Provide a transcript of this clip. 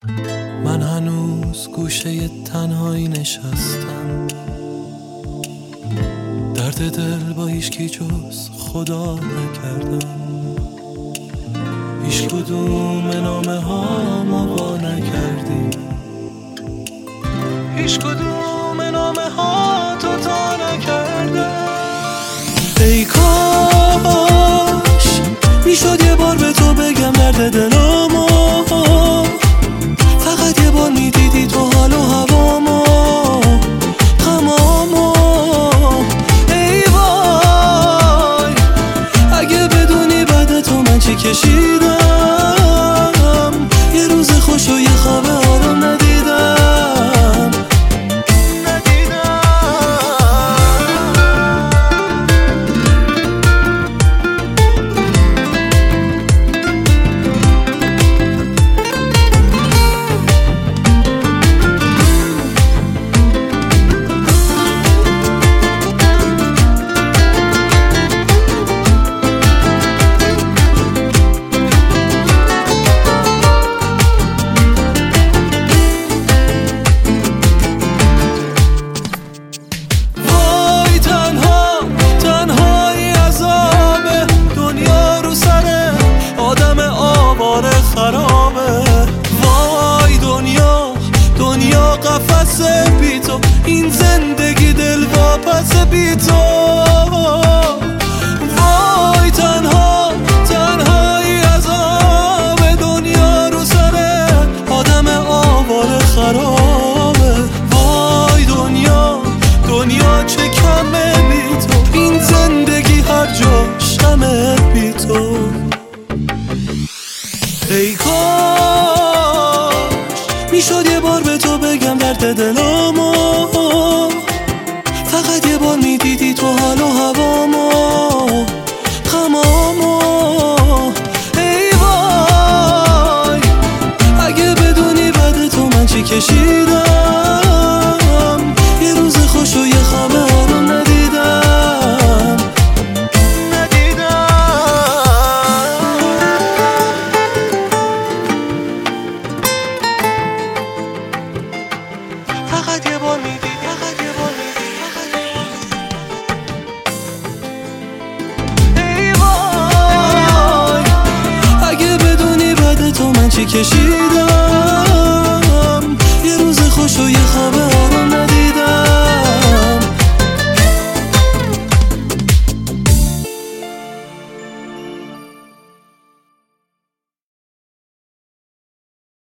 من هنوز گوشه تنهایی نشستم، درد دل با هیچکی جز خدا نکردم. هیچ کدوم نامه ها ما با نکردیم، هیچ کدوم نامه ها تو تا نکردم. ای کاش میشد یه بار به تو بگم درد دلامو، فقط یه بار میدیدی تو حال و هوامو غمامو. ای وای اگه بدونی بعد تو من چی کشیدم، یه روز خوش و یه خواب آروم ندیدم. وای دنیا قفسه بی تو، این زندگی دل واپس بی تو. وای تنهایی عذاب، دنیا رو سره آدم آواره خرابه. وای دنیا چه کمه بی تو، این زندگی هر جا شمه بی تو. ای کاش میشد یه بار به تو بگم درد دلامو، فقط یه بار میدیدی تو حال و هوامو غمامو. ای وای اگه بدونی بعد تو من چی کشیدم، یه روز خوش و یه خواب آروم ندیدم. فقط یه بار میدیدی، فقط یه بار میدیدی. ای وای اگه بدونی بعد تو من چی کشیدم،